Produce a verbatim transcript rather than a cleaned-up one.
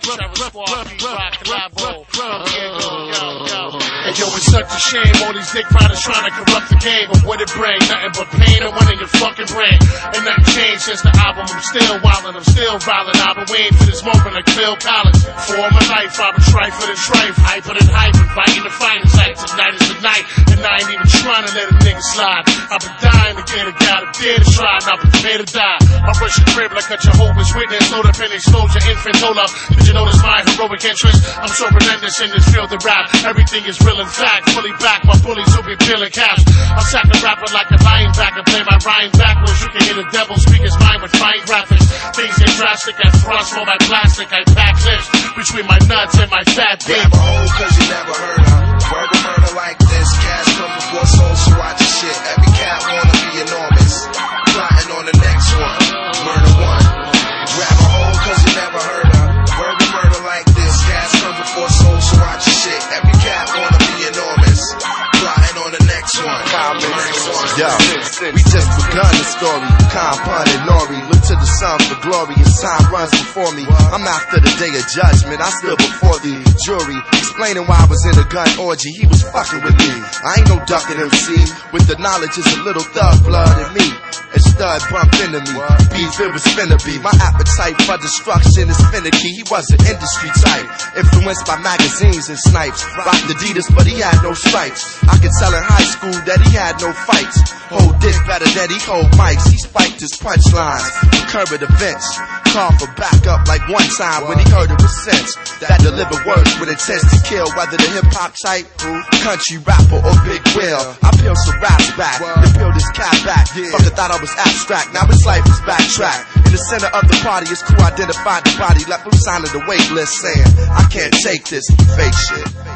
Trevor Squad, B-Rock, Collabo. Hey yo, it's such a shame all these dick riders trying to corrupt the game. But what it bring? Nothing but pain and one in your fucking brain. And nothing changed since the album. I'm still wildin', I'm still violent. I've been waiting for this moment like Phil Collins. For all my life, I've been strife for the strife. Hyper than hype, fighting the finest. Like tonight is the night, and I ain't even trying to let a nigga slide. I've been dying to get a guy to dare to try, and I've been prepared to die. I rush your crib like a Jehovah's Witness. Load up and expose your infant, hold up. Did you notice my heroic entrance? I'm so relentless in this field of rap. Everything is real and fact. Fully back, my bullies who be peeling caps. I sack the rapper like a linebacker. Play my rhyme backwards. You can hear the devil speak his mind with fine graphics. Things get drastic. I thrust for my plastic. I pack lips between my nuts and my fat dick. Grab a hole cause you never heard of. Word of murder like this. Cash come before soul, so watch your shit. Every cat wanna be enormous. Plotting on the next one. Murder one. Grab a hole cause you never heard of. Word of murder like this. Cash come before soul, so watch your shit. Every cat wanna be enormous. Plotting on the next one. Murder one. Yo, we just begun the story. Compound and Nori. Look to the sun for glory as time runs before me. I'm after the day of judgment. I stood before the jury, explaining why I was in a gun orgy. He was fucking with me. I ain't no ducking M C. With the knowledge is a little thug blood in me. And stud bumped into me. Beef, it was finna be. My appetite for destruction is finicky. He was an industry type, influenced by magazines and snipes. Rocked Adidas, but he had no stripes. I could tell in high school that he had no fights. Hold dick better than he hold mics. He spiked his punchlines for current events. Called for backup like one time when he heard it was sense. That deliver words with intent to kill, whether the hip hop type, country rapper, or big wheel. I peeled some raps back, then peeled his cap back. Fucker thought I was abstract, now his life is backtracked. In the center of the party, his crew identified the body, left him signing the wait list, saying, I can't take this fake shit.